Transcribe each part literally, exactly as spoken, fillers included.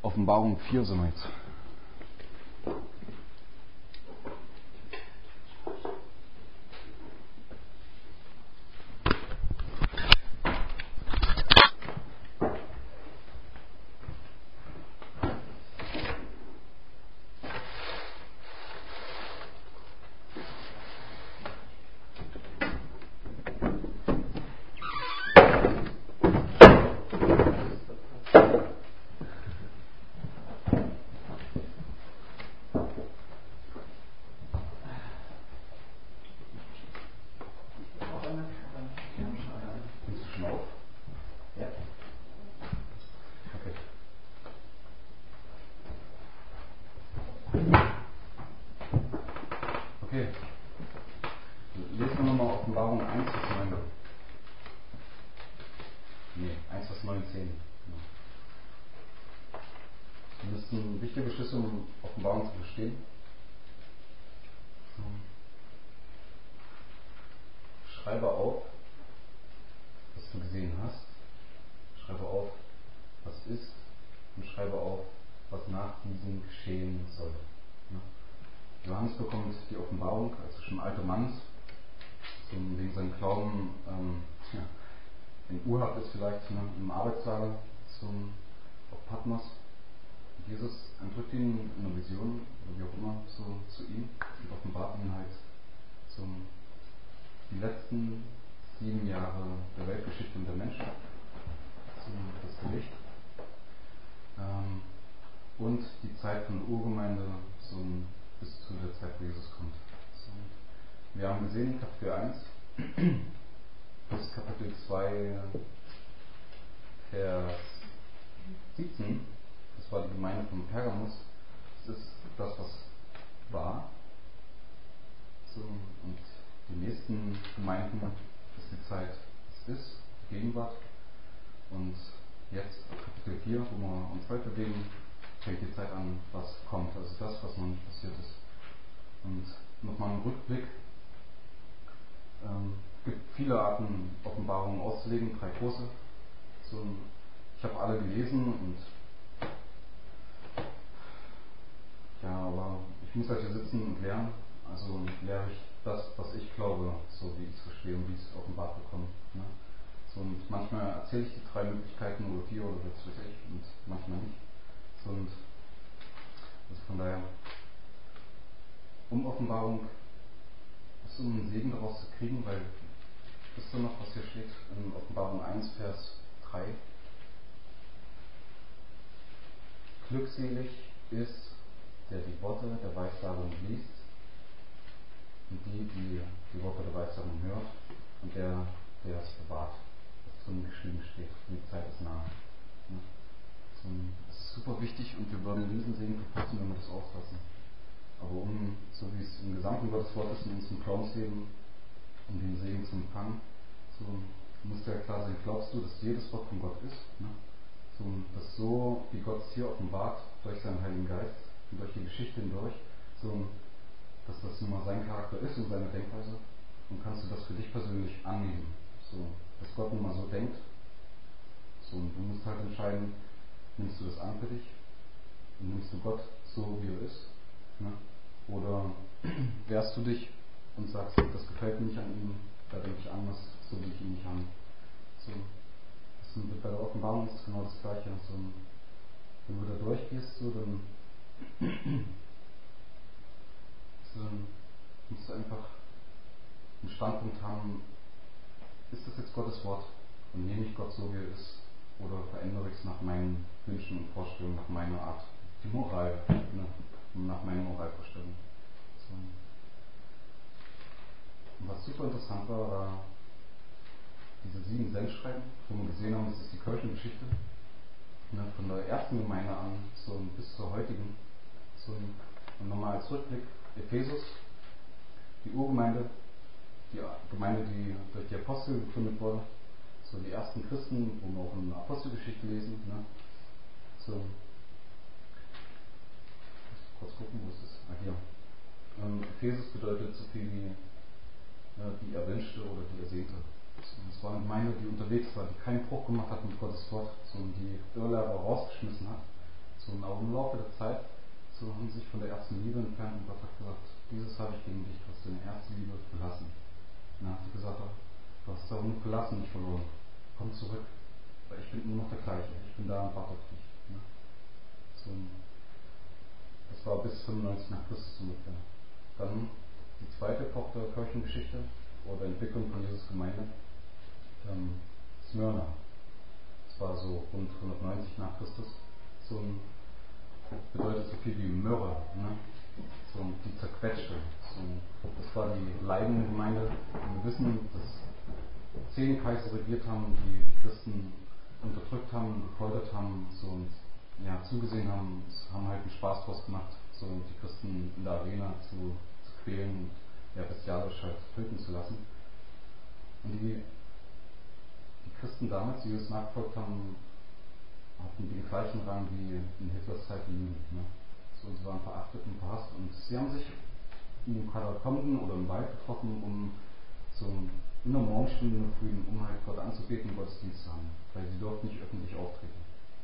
Offenbarung vier sind wir jetzt. Okay, lesen wir nochmal Offenbarung eins, Vers neun. Nee, eins, Vers neun, zehn. Genau. Das sind wichtige Schlüssel, um Offenbarung zu verstehen. Schreibe auf, was du gesehen hast. Schreibe auf, was ist. Und schreibe auf, was nach diesem geschehen soll. Johannes bekommt die Offenbarung, also schon ein alter Mann, so wegen seinem Glauben ähm, ja, in Urhaft ist vielleicht, ne, im Arbeitslager zum, auf Patmos. Und Jesus entrückt ihn in einer Vision, oder wie auch immer, so zu ihm und offenbart ihn halt so die letzten sieben Jahre der Weltgeschichte und der Menschheit, so das Gericht. Ähm, und die Zeit von der Urgemeinde so bis zu der Zeit, wo Jesus kommt. So, wir haben gesehen, Kapitel eins, bis Kapitel zwei, Vers siebzehn, das war die Gemeinde von Pergamus, das ist das, was war. So, und die nächsten Gemeinden ist die Zeit, es ist, die Gegenwart. Und jetzt, Kapitel vier, wo wir uns heute bewegen, fängt die Zeit an, was kommt, also das, was noch nicht passiert ist. Und nochmal ein Rückblick. Ähm, es gibt viele Arten, Offenbarungen auszulegen, drei große. So, ich habe alle gelesen und ja, aber ich muss halt hier sitzen und lernen. Also lehre ich das, was ich glaube, so wie ich es verstehe und wie ich es offenbart bekomme. Ne? So, und manchmal erzähle ich die drei Möglichkeiten oder vier oder was weiß ich und manchmal nicht. So, und also von daher, um Offenbarung ist um einen Segen daraus zu kriegen, weil, wisst ihr noch, was hier steht in Offenbarung eins, Vers drei? Glückselig ist, der die Worte der Weissagung liest und die, die die Worte der Weissagung hört und der, der es bewahrt, was drin geschrieben steht. Die Zeit ist nahe. Das ist super wichtig und wir würden diesen Segen verpassen, wenn wir das auslassen. Aber um, so wie es im gesamten Gotteswort ist, in unserem Glaubensleben, um den Segen zu empfangen, so muss ja klar sein, glaubst du, dass jedes Wort von Gott ist? Ne? So, dass so, wie Gott es hier offenbart, durch seinen Heiligen Geist und durch die Geschichte hindurch, so, dass das nun mal sein Charakter ist und seine Denkweise, und kannst du das für dich persönlich annehmen, so, dass Gott nun mal so denkt. So, und du musst halt entscheiden, nimmst du das an für dich und nimmst du Gott so, wie er ist, ne? Oder wehrst du dich und sagst, das gefällt mir nicht an ihm, da denke ich anders, so will ich ihn nicht haben. So, das ist, bei der Offenbarung ist es genau das Gleiche. So, wenn du da durchgehst, so, dann, so, dann musst du einfach einen Standpunkt haben, ist das jetzt Gottes Wort und nehme ich Gott so, wie er ist, oder verändere ich es nach meinen Wünschen und Vorstellungen, nach meiner Art, die Moral, ne? Nach meiner Moralvorstellung. So. Und was super interessant war, war diese sieben Sendschreiben, wo wir gesehen haben, das ist die Kirchengeschichte, ne, von der ersten Gemeinde an so bis zur heutigen. So, und nochmal als Rückblick, Ephesus, die Urgemeinde, die Gemeinde, die durch die Apostel gegründet wurde, so die ersten Christen, wo wir auch in der Apostelgeschichte lesen. Ne, so, kurz gucken, wo ist das? Ah, hier. Ähm, Ephesus bedeutet so viel wie ja, die Erwünschte oder die Ersehnte. Es war eine Gemeinde, die unterwegs war, die keinen Bruch gemacht hat mit Gottes Wort, sondern die Irrlehrer rausgeschmissen hat, So, aber im Laufe der Zeit so haben sie sich von der ersten Liebe entfernt und Gott hat gesagt, dieses habe ich gegen dich, du hast deine erste Liebe verlassen. Und dann hat sie gesagt, du hast es aber nur verlassen, nicht verloren. Komm zurück, weil ich bin immer noch der gleiche, ich bin da und warte auf dich. Ne? So, das war bis fünfundneunzig nach Christus ungefähr. Dann die zweite Tochter Kirchengeschichte oder Entwicklung von Jesus Gemeinde, ähm, Smyrna. Das war so rund hundertneunzig nach Christus. So ein, bedeutet so viel wie Myrrhe, ne? So die zerquetschte. So, das war die leidende Gemeinde. Und wir wissen, dass zehn Kaiser regiert haben, die die Christen unterdrückt haben, gefoltert haben, so und ja, zugesehen haben, haben halt einen Spaß draus gemacht, so die Christen in der Arena zu, zu quälen und ja, bestialisch halt töten zu lassen. Und die, die Christen damals, die Jesus nachgefolgt haben, hatten den gleichen Rang wie in Hitlers Zeit die Juden. Ne? So, sie waren verachtet und verhasst und sie haben sich in den Katakomben oder im Wald getroffen, um so in der Morgenstunde in der Früh, um halt Gott anzubeten und Gottesdienst zu haben, weil sie durften nicht öffentlich auftreten.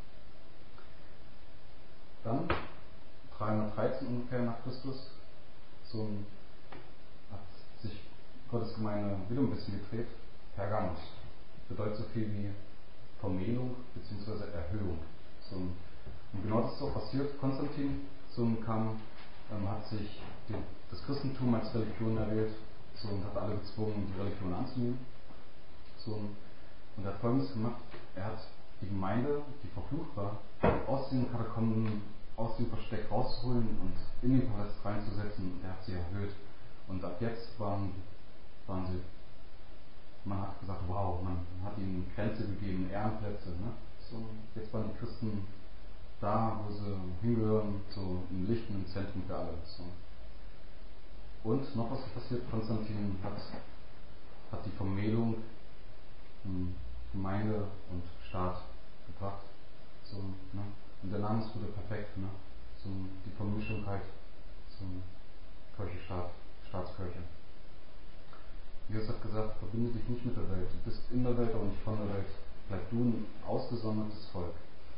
Dann, dreihundertdreizehn ungefähr nach Christus, so hat sich Gottes Gemeinde wieder ein bisschen gedreht. Pergamos bedeutet so viel wie Vermählung bzw. Erhöhung. So, und genau das ist auch passiert. Konstantin so kam, ähm, hat sich die, das Christentum als Religion erwählt so, und hat alle gezwungen, die Religion anzunehmen. So, und er hat Folgendes gemacht: Er hat die Gemeinde, die verflucht war, aus den Katakomben, aus dem Versteck rauszuholen und in den Palast reinzusetzen, und er hat sie erhöht. Und ab jetzt waren, waren sie, man hat gesagt, wow, man hat ihnen Grenze gegeben, Ehrenplätze. Ne? So, jetzt waren die Christen da, wo sie hingehören, so im Licht und im Zentrum für alle. So. Und noch was ist passiert: Konstantin hat, hat die Vermählung in Gemeinde und Staat gebracht. So, ne? Und der Name ist wieder perfekt. Ne? So, die Vermischungkeit zum Kirche, Staat, Staatskirche. Jesus hat gesagt, verbinde dich nicht mit der Welt. Du bist in der Welt, aber nicht von der Welt. Bleib du ein ausgesondertes Volk.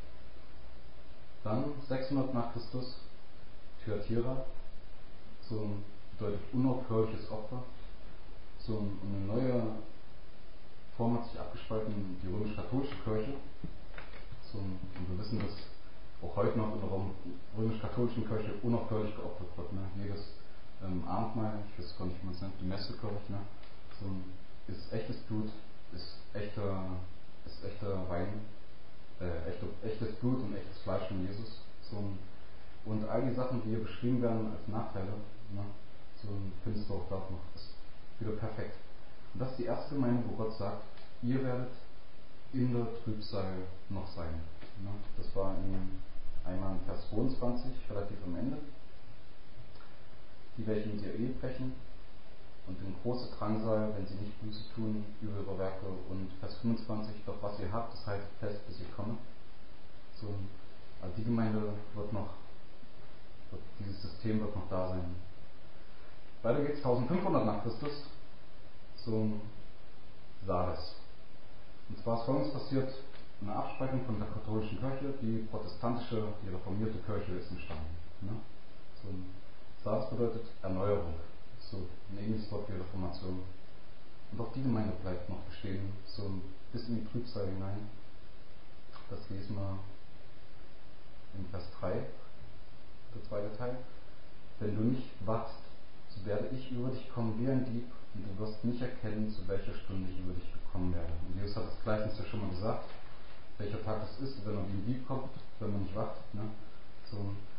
Dann sechshundert nach Christus, Thyatira, so bedeutet unaufhörliches Opfer. So eine neue Form hat sich abgespalten, die römisch-katholische Kirche. So, und wir wissen, dass auch heute noch in der römisch-katholischen Kirche unaufhörlich geopfert wird. Ne? Jedes ähm, Abendmahl, ich weiß gar nicht, wie man es nennt, die Messe, glaube ich, ne? So, ist echtes Blut, ist echter, ist echter Wein, äh, echte, echtes Blut und echtes Fleisch von Jesus. So, und all die Sachen, die hier beschrieben werden als Nachteile, ne? So findest du auch dort noch. Das ist wieder perfekt. Und das ist die erste Gemeinde, wo Gott sagt, ihr werdet in der Trübsal noch sein. Ne? Das war in einmal in Vers zweiundzwanzig, relativ am Ende. Die welche mit ihr Ehe brechen und in große Drangsal, wenn sie nicht Buße tun über ihre Werke. Und Vers fünfundzwanzig, doch was ihr habt, das haltet fest, bis ich komme. So, also die Gemeinde wird noch, wird, dieses System wird noch da sein. Weiter geht's eintausendfünfhundert nach Christus, so Sardes. Und zwar ist Folgendes passiert: eine Abspaltung von der katholischen Kirche, die protestantische, die reformierte Kirche ist entstanden. Ne? So, Sardes bedeutet Erneuerung, so ein ähnliches Wort wie Reformation. Und auch die Gemeinde bleibt noch bestehen, so bis in die Trübsal hinein. Das lesen wir in Vers drei, der zweite Teil. Wenn du nicht wachst, so werde ich über dich kommen wie ein Dieb, und du wirst nicht erkennen, zu welcher Stunde ich über dich gekommen werde. Und Jesus hat das Gleichnis ja schon mal gesagt, welcher Tag es ist, wenn er wie ein Dieb kommt, wenn man nicht wacht. Ne? So.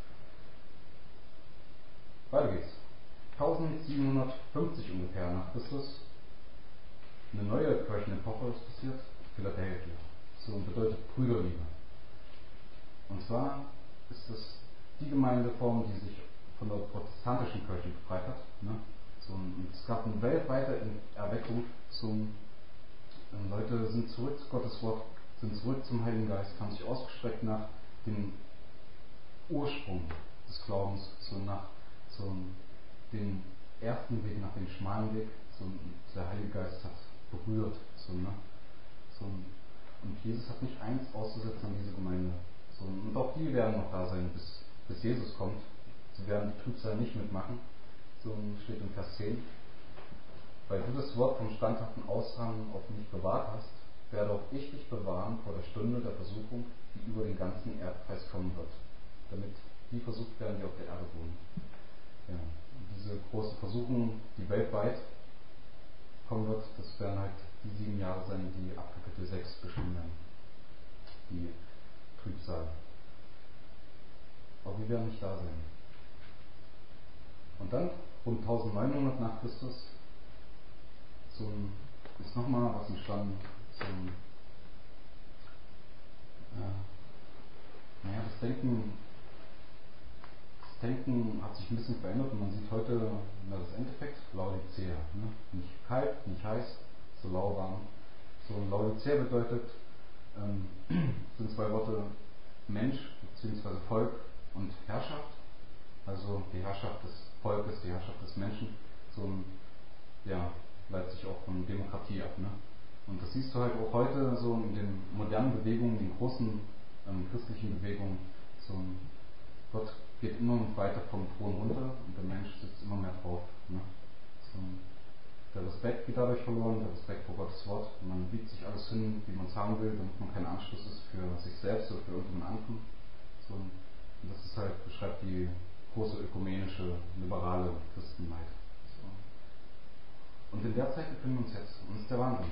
Weiter geht's. eintausendsiebenhundertfünfzig ungefähr nach Christus, eine neue Kirchenepoche ist passiert, Philadelphia. So bedeutet Brüderliebe. Und zwar ist es die Gemeindeform, die sich von der protestantischen Kirche befreit hat. Ne? So, und es gab eine weltweite Erweckung zum ähm, Leute sind zurück zu Gottes Wort, sind zurück zum Heiligen Geist, haben sich ausgestreckt nach dem Ursprung des Glaubens, so nach so dem ersten Weg, nach dem schmalen Weg, so der Heilige Geist hat berührt. So, ne? So, und Jesus hat nicht eins auszusetzen an diese Gemeinde. So, Und auch die werden noch da sein, bis, bis Jesus kommt. Sie werden die Trübsal nicht mitmachen. So steht in Vers zehn. Weil du das Wort vom standhaften Ausharren auf mich bewahrt hast, werde auch ich dich bewahren vor der Stunde der Versuchung, die über den ganzen Erdkreis kommen wird, damit die versucht werden, die auf der Erde wohnen. Ja, diese große Versuchung, die weltweit kommen wird, das werden halt die sieben Jahre sein, die ab Kapitel sechs beschrieben werden. Die Trübsal. Aber wir werden nicht da sein. Und dann, rund neunzehnhundert nach Christus, so ist nochmal was entstanden, so ein, äh, naja, das Denken, das Denken hat sich ein bisschen verändert und man sieht heute na, das Endeffekt, Laodicea, ne? Nicht kalt, nicht heiß, so lauwarm. So ein Laodicea bedeutet, ähm, sind zwei Worte Mensch bzw. Volk und Herrschaft, also die Herrschaft des Volkes, die Herrschaft des Menschen, so ein, ja, leitet sich auch von Demokratie ab. Ne? Und das siehst du halt auch heute so in den modernen Bewegungen, in den großen ähm, christlichen Bewegungen. So ein Gott geht immer weiter vom Thron runter und der Mensch sitzt immer mehr drauf. Ne? So ein, der Respekt geht dadurch verloren, der Respekt vor Gottes Wort. Man biegt sich alles hin, wie man es haben will, damit man kein Anschluss ist für sich selbst oder für irgendjemand anderen. So ein, und das ist halt, beschreibt die große ökumenische, liberale Christenheit. So. Und in der Zeit befinden wir uns jetzt. Und das ist der Wahnsinn.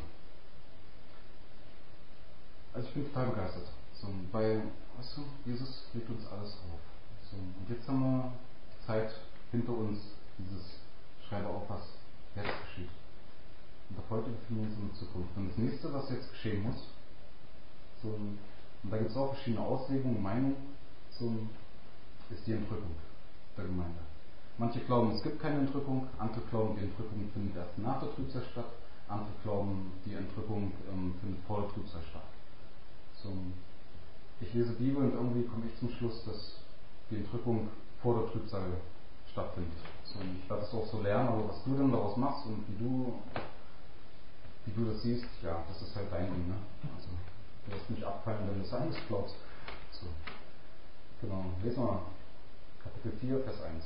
Also ich bin total begeistert. So, weil, weißt du, Jesus legt uns alles auf. So, und jetzt haben wir die Zeit hinter uns, dieses Schreibe auf, was jetzt geschieht. Und ab heute befinden wir uns in der Zukunft. Und das nächste, was jetzt geschehen muss, so, und da gibt es auch verschiedene Auslegungen und Meinungen, so, ist die Entrückung der Gemeinde. Manche glauben, es gibt keine Entrückung, andere glauben, die Entrückung findet erst nach der Trübsal statt, andere glauben, die Entrückung ähm, findet vor der Trübsal statt. So, ich lese Bibel und irgendwie komme ich zum Schluss, dass die Entrückung vor der Trübsal stattfindet. So, ich werde das auch so lernen, aber was du dann daraus machst und wie du, wie du das siehst, ja, das ist halt dein Ding. Ne? Also, du wirst nicht abfallen, wenn du es anders glaubst. So. Genau, lesen wir mal Kapitel vier, Vers eins.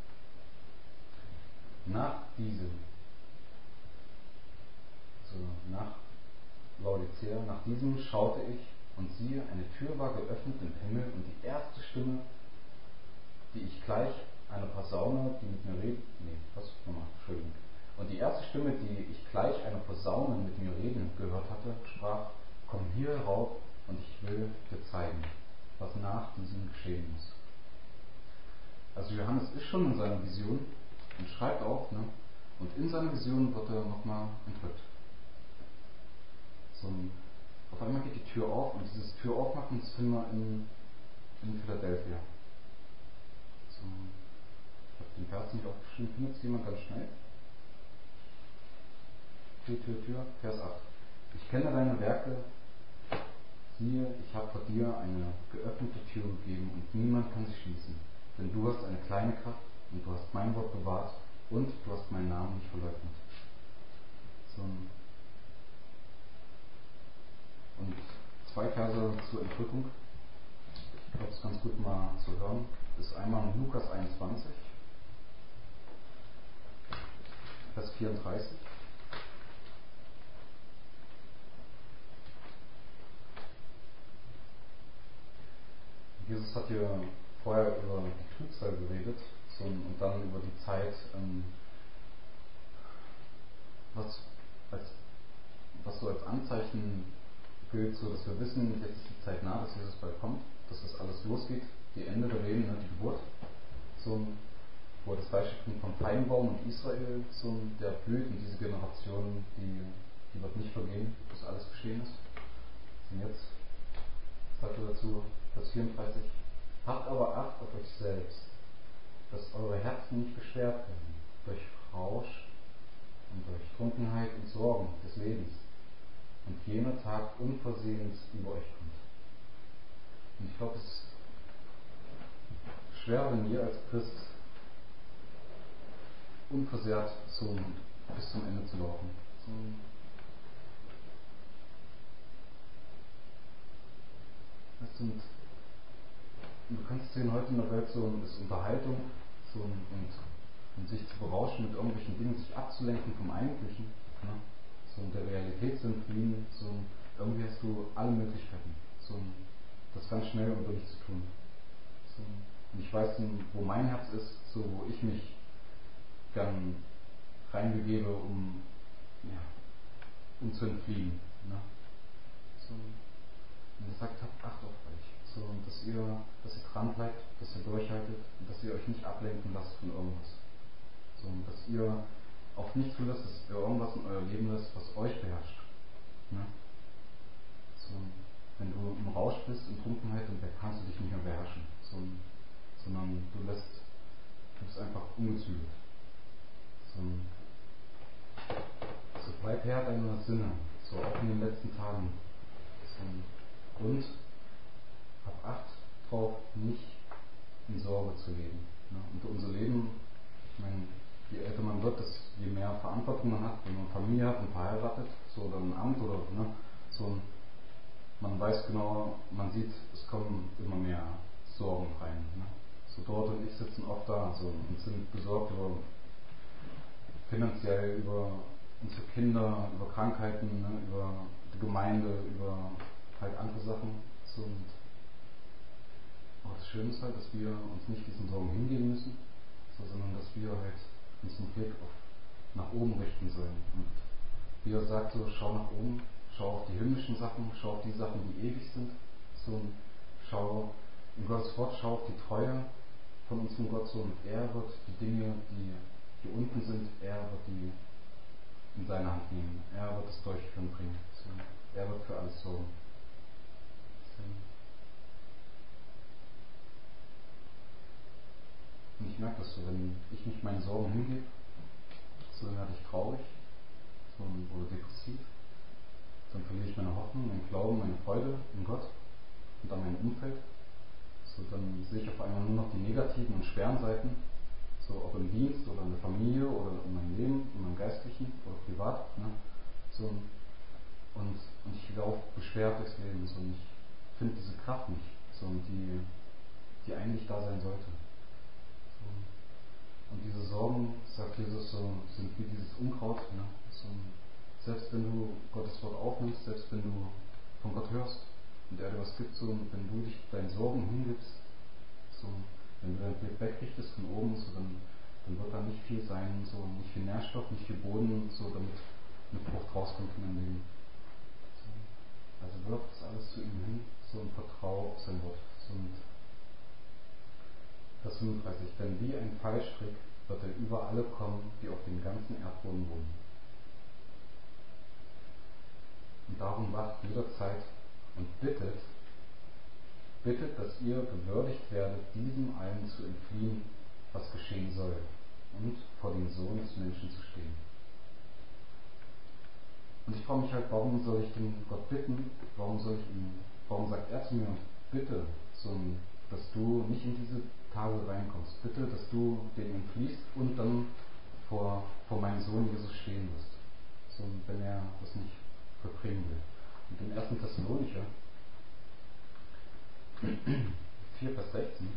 Nach diesem, also nach Laodicea, nach diesem schaute ich und siehe, eine Tür war geöffnet im Himmel und die erste Stimme, die ich gleich einer Posaune, die mit mir redet, nee, was, nochmal, Entschuldigung. Und die erste Stimme, die ich gleich einer Posaune mit mir reden gehört hatte, sprach, komm hier herauf und ich will dir zeigen, was nach diesem geschehen muss. Also Johannes ist schon in seiner Vision und schreibt auch, ne? Und in seiner Vision wird er nochmal entrückt. So ein, auf einmal geht die Tür auf und dieses Tür aufmachen, das finden wir in, in Philadelphia. So, ich habe den Vers nicht aufgeschrieben, findet es jemand ganz schnell? Tür, Tür, Tür, Vers acht. Ich kenne deine Werke, siehe, ich habe vor dir eine geöffnete Tür gegeben und niemand kann sie schließen. Denn du hast eine kleine Kraft und du hast mein Wort bewahrt und du hast meinen Namen nicht verleugnet. So, und zwei Verse zur Entrückung. Ich glaube, es ist ganz gut mal zu hören. Das ist einmal in Lukas einundzwanzig, Vers vierunddreißig. Jesus hat hier vorher über die Trübsal geredet so, und dann über die Zeit, ähm, was, als, was so als Anzeichen gilt, so dass wir wissen, jetzt ist die Zeit nah, dass Jesus bald kommt, dass das alles losgeht, die Ende der Reden, ne, die Geburt, so, wo das Beispiel kommt vom Feigenbaum und Israel, so, der blüht und diese Generation, die, die wird nicht vergehen, bis alles geschehen ist. Und jetzt sagt er dazu, Vers vierunddreißig, habt aber Acht auf euch selbst, dass eure Herzen nicht beschwert werden durch Rausch und durch Trunkenheit und Sorgen des Lebens und jener Tag unversehens über euch kommt. Und ich glaube, es ist schwer, wenn ihr als Christ unversehrt zum, bis zum Ende zu laufen. So, das sind du kannst sehen, heute in der Welt so ist Unterhaltung so und, und sich zu berauschen mit irgendwelchen Dingen, sich abzulenken vom Eigentlichen, ne? So und der Realität zu entfliehen, so irgendwie hast du alle Möglichkeiten, so das ganz schnell und billig zu tun. So, und ich weiß, wo mein Herz ist, so wo ich mich gern reinbegebe, um, ja, um zu entfliehen. Ne? So, und er sagt, habt Acht auf euch, so, dass ihr, dass ihr dran bleibt, dass ihr durchhaltet und dass ihr euch nicht ablenken lasst von irgendwas. So, dass ihr auch nicht zulasst, dass ihr irgendwas in euer Leben lasst, was euch beherrscht. Ne? So, wenn du im Rausch bist, in Trunkenheit, dann kannst du dich nicht mehr beherrschen, so, sondern du lässt, du bist einfach ungezügelt. So, so bleib Herr deiner Sinne, so auch in den letzten Tagen. So, und hab Acht drauf, nicht in Sorge zu leben. Ne? Und unser Leben, ich meine, je älter man wird, desto je mehr Verantwortung man hat, wenn man Familie hat und verheiratet, so oder ein Amt oder ne, so, man weiß genau, man sieht, es kommen immer mehr Sorgen rein. Ne? So dort und ich sitzen oft da so, und sind besorgt über finanziell, über unsere Kinder, über Krankheiten, ne, über die Gemeinde, über halt andere Sachen. So, und aber das Schöne ist halt, dass wir uns nicht diesen Sorgen hingeben müssen, so, sondern dass wir halt unseren Blick auf, nach oben richten sollen. Und wie er sagt, so, schau nach oben, schau auf die himmlischen Sachen, schau auf die Sachen, die ewig sind. So, schau in Gottes Wort, schau auf die Treue von unserem Gott, so, und er wird die Dinge, die hier unten sind, er wird die in seine Hand nehmen. Er wird es durchführen bringen. So, er wird für alles sorgen. So. Und ich merke das so, wenn ich mich meinen Sorgen hingebe, so dann werde ich traurig so, oder depressiv. Dann verliere ich meine Hoffnung, meinen Glauben, meine Freude in Gott und an meinem Umfeld. So, dann sehe ich auf einmal nur noch die negativen und schweren Seiten, so ob im Dienst oder in der Familie oder in meinem Leben, in meinem Geistlichen oder privat. Ne? So, und, und ich laufe beschwert durchs Leben. So, und ich finde diese Kraft nicht, so, die, die eigentlich da sein sollte. So, und diese Sorgen, sagt Jesus, so, sind wie dieses Unkraut. Ne? So, selbst wenn du Gottes Wort aufnimmst, selbst wenn du von Gott hörst und er dir was gibt, so, und wenn du dich deinen Sorgen hingibst, so, wenn du deinen Blick wegrichtest von oben, so, dann, dann wird da nicht viel sein, so, nicht viel Nährstoff, nicht viel Boden, so, damit eine Frucht rauskommt in deinem Leben. So, also wirf das alles zu ihm hin, so, und vertraue auf sein Wort. So, und Vers fünfunddreißig, denn wie ein Pfeilstrick wird er über alle kommen, die auf dem ganzen Erdboden wohnen. Und darum wacht jederzeit und bittet, bittet, dass ihr gewürdigt werdet, diesem allen zu entfliehen, was geschehen soll, und vor dem Sohn des Menschen zu stehen. Und ich frage mich halt, warum soll ich den Gott bitten? Warum soll ich ihn, warum sagt er zu mir, bitte, so, dass du nicht in diese Tage reinkommst, bitte, dass du dem entfliehst und dann vor, vor meinem Sohn Jesus stehen wirst, so, wenn er das nicht verbringen will. Und im ersten Thessalonicher vier, Vers sechzehn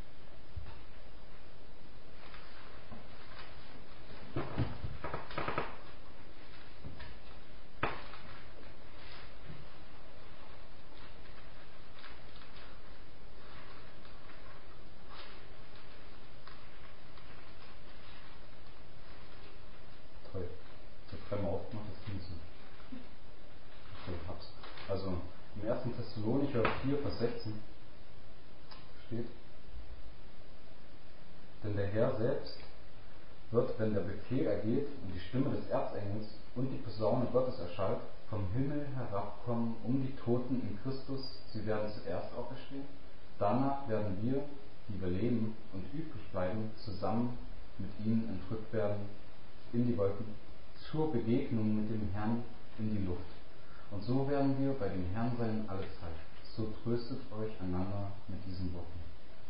toll, ich habe dreimal aufgemacht, das klingt so. Okay, ich hab's. Also im ersten Thessalonicher vier, Vers sechzehn steht, denn der Herr selbst wird, wenn der Befehl ergeht und die Stimme des Erzengels und die Posaune Gottes erschallt, vom Himmel herabkommen, um die Toten in Christus, sie werden zuerst auferstehen. Danach werden wir, die wir leben und übrig bleiben, zusammen mit ihnen entrückt werden in die Wolken zur Begegnung mit dem Herrn in die Luft. Und so werden wir bei dem Herrn sein alle Zeit. So tröstet euch einander mit diesen Worten.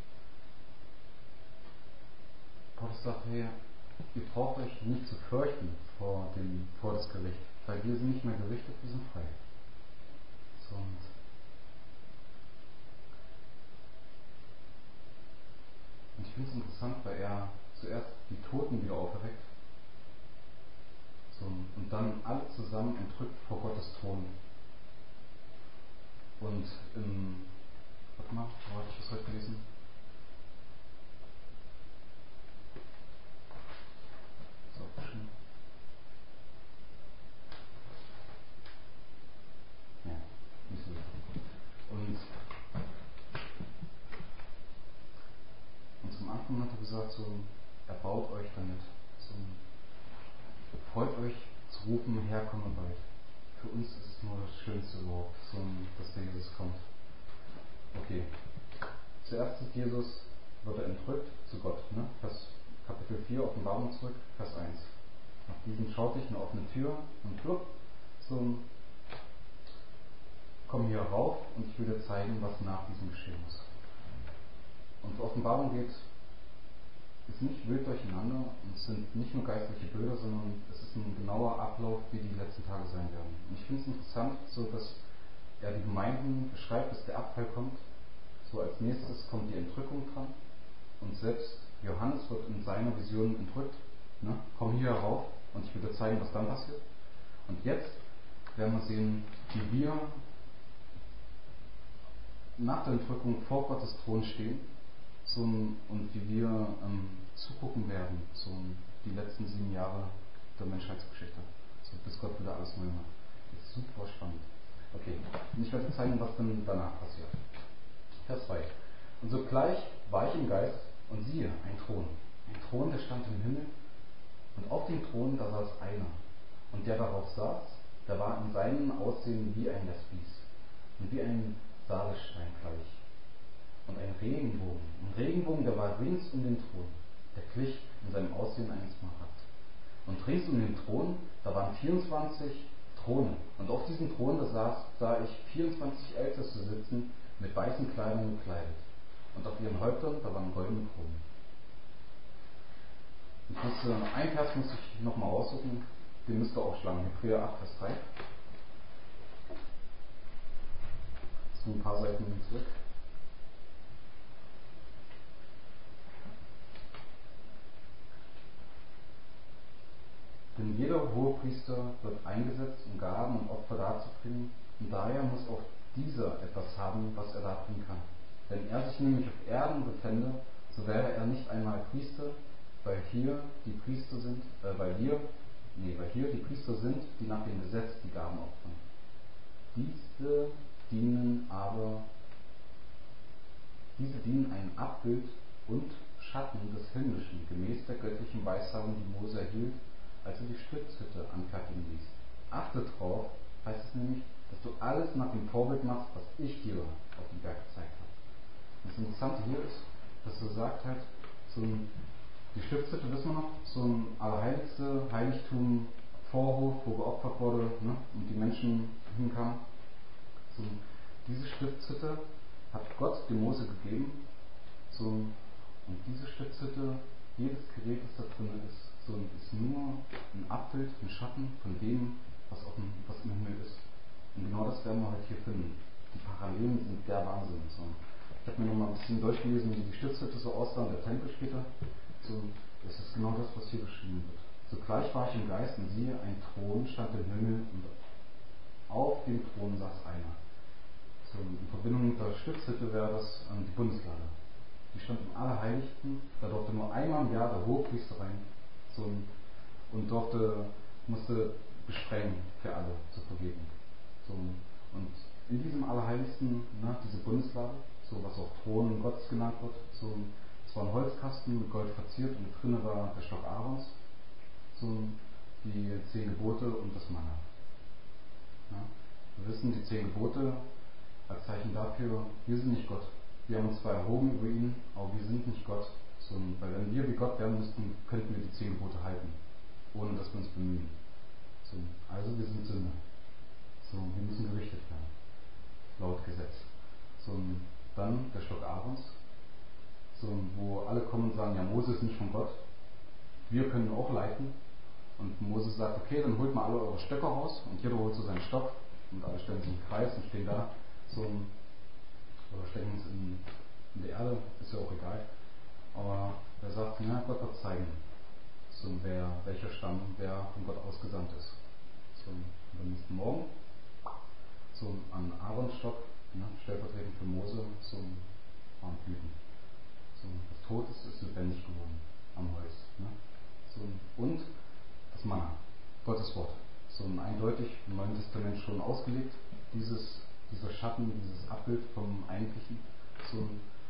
Paulus sagt, hey, ihr braucht euch nicht zu fürchten vor, dem, vor das Gericht, weil wir sind nicht mehr gerichtet, wir sind frei. So, und ich finde es interessant, weil er zuerst die Toten wieder auferweckt, so, und dann alle zusammen entrückt vor Gottes Thron. Und im, warte mal, wo habe ich das heute gelesen? So, schön. Ja, nicht so wichtig. Und, und zum Anfang hat er gesagt, so, erbaut euch damit. So, freut euch zu rufen, Herr, komme bald. Für uns ist es nur das Schönste überhaupt, so, dass der Jesus kommt. Okay. Zuerst sieht Jesus, wird er entrückt zu Gott. Ne? Vers, Kapitel vier, Offenbarung zurück, Vers eins. Nach diesem schaute ich eine offene Tür und plupp, so, komm hier rauf und ich will dir zeigen, was nach diesem geschehen muss. Und für Offenbarung geht ist nicht wild durcheinander und es sind nicht nur geistliche Bilder, sondern es ist ein genauer Ablauf, wie die letzten Tage sein werden. Und ich finde es interessant, so dass er die Gemeinden beschreibt, bis der Abfall kommt. So als nächstes kommt die Entrückung dran und selbst Johannes wird in seiner Vision entrückt. Ne? Komm hier rauf und ich will dir zeigen, was dann passiert. Und jetzt werden wir sehen, wie wir nach der Entrückung vor Gottes Thron stehen. So, und wie wir ähm, zugucken werden, so die letzten sieben Jahre der Menschheitsgeschichte, so bis Gott wieder alles neu macht. Das ist super spannend. Okay, und ich werde zeigen, was dann danach passiert. Vers zwei. Und sogleich war ich im Geist und siehe, ein Thron. Ein Thron, der stand im Himmel und auf dem Thron, da saß einer. Und der darauf saß, der war in seinem Aussehen wie ein Jaspis und wie ein Sardenstein gleich. Und ein Regenbogen, ein Regenbogen, der war rings um den Thron, der glich in seinem Aussehen eines Smaragd. Und rings um den Thron, da waren vierundzwanzig Throne. Und auf diesen Thron, da saß, sah ich vierundzwanzig Älteste sitzen, mit weißen Kleidern gekleidet. Und auf ihren Häuptern, da waren goldene Kronen. Ich musste, ein Vers muss ich nochmal raussuchen, den müsst ihr aufschlagen, Hebräer acht, Vers drei. So ein paar Seiten zurück. Denn jeder Hohepriester wird eingesetzt, um Gaben und Opfer darzubringen, und daher muss auch dieser etwas haben, was er darbringen kann. Wenn er sich nämlich auf Erden befände, so wäre er nicht einmal Priester, weil hier die Priester sind, äh, weil hier, nee, weil hier die Priester sind, die nach dem Gesetz die Gaben opfern. Diese dienen aber, diese dienen ein Abbild und Schatten des Himmlischen, gemäß der göttlichen Weissagung, die Mose erhielt, als er die Stiftshütte anfertigen ließ. Achte drauf, heißt es nämlich, dass du alles nach dem Vorbild machst, was ich dir auf dem Berg gezeigt habe. Das Interessante hier ist, dass er sagt halt, so ein, die Stiftshütte, wissen wir noch, so ein allerheiligste Heiligtum, Vorhof, wo geopfert wurde, ne, und die Menschen hinkamen. So, diese Stiftshütte hat Gott dem Mose gegeben, so, und diese Stiftshütte, jedes Gerät, das da drin ist, so, ist nur ein Abbild, ein Schatten von dem, was, auf dem, was im Himmel ist. Und genau das werden wir heute hier finden. Die Parallelen sind der Wahnsinn. So. Ich habe mir noch mal ein bisschen durchgelesen, wie die Stiftshütte so aussah und der Tempel später. So, das ist genau das, was hier beschrieben wird. Zugleich war ich im Geist und siehe, ein Thron stand im Himmel und auf dem Thron saß einer. So, in Verbindung mit der Stiftshütte wäre das ähm, die Bundeslade. Die stand im Allerheiligsten, da durfte nur einmal im Jahr der Hohepriester rein, so, und durfte, musste besprengen für alle zur Vergebung. So, und in diesem Allerheiligsten, ne, diese Bundeslade, so was auch Thron Gottes genannt wird, so, es war ein Holzkasten mit Gold verziert und drinnen war der Stock Aarons, so, die zehn Gebote und das Manna. Ja, wir wissen, die zehn Gebote als Zeichen dafür, wir sind nicht Gott. Wir haben uns zwar erhoben über ihn, aber wir sind nicht Gott. So, weil wenn wir wie Gott werden müssten, könnten wir die zehn Gebote halten, ohne dass wir uns bemühen. So, also wir sind Sünder. So, wir müssen gerichtet werden, laut Gesetz. So, dann der Stock Aarons, so, wo alle kommen und sagen, ja, Mose ist nicht von Gott. Wir können auch leiten. Und Mose sagt, okay, dann holt mal alle eure Stöcke raus und jeder holt so seinen Stock und alle stellen sich im Kreis und stehen da, so, oder stecken uns in, in die Erde, ist ja auch egal. aber er sagt, ja, Gott wird zeigen, so, wer, welcher Stamm, wer von Gott ausgesandt ist. So, und am nächsten Morgen, so an Aarons Stock, ne, stellvertretend für Mose, so waren Blüten. So, das Tod ist, ist lebendig geworden am Holz. Ne? So, und das Manna, Gottes Wort. So eindeutig im Neuen Testament schon ausgelegt, dieses, dieser Schatten, dieses Abbild vom Eigentlichen, so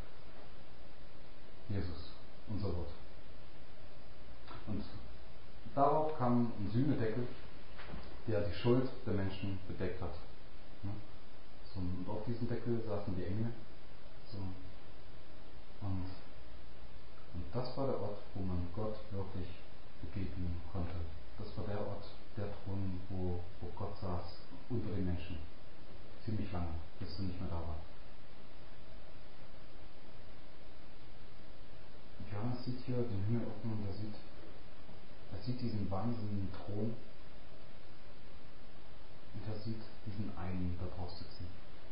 Jesus, unser Wort. Und darauf kam ein Sühnedeckel, der die Schuld der Menschen bedeckt hat. Ne? So, und auf diesem Deckel saßen die Engel. So, und, und das war der Ort, wo man Gott wirklich begegnen konnte. Das war der Ort, der Thron, wo, wo Gott saß, unter den Menschen. Ziemlich lange, bis er nicht mehr da war. Und Johannes sieht hier den Himmel offen und er sieht, er sieht diesen wahnsinnigen Thron und er sieht diesen einen da drauf sitzen.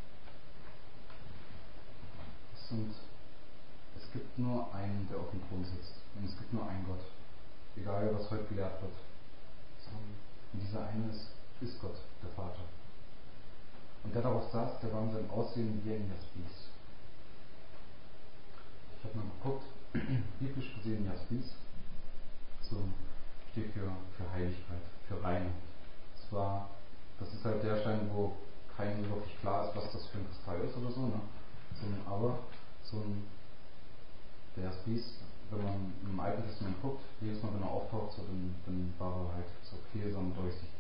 Es, sind, es gibt nur einen, der auf dem Thron sitzt. Und es gibt nur einen Gott. Egal, was heute gelehrt wird. Und dieser eine ist, ist Gott, der Vater. Und der darauf saß, der war in seinem Aussehen wie ein Jaspis. Ich habe mal geguckt, biblisch gesehen Jaspis, so steht für, für Heiligkeit, für Reinheit. Das war, das ist halt der Stein, wo keinem wirklich klar ist, was das für ein Kristall ist oder so, ne? So, aber so ein der Jaspis, wenn man im Alten Testament guckt, jedes Mal wenn er auftaucht, so, dann, dann war er halt so gläsern durchsichtig.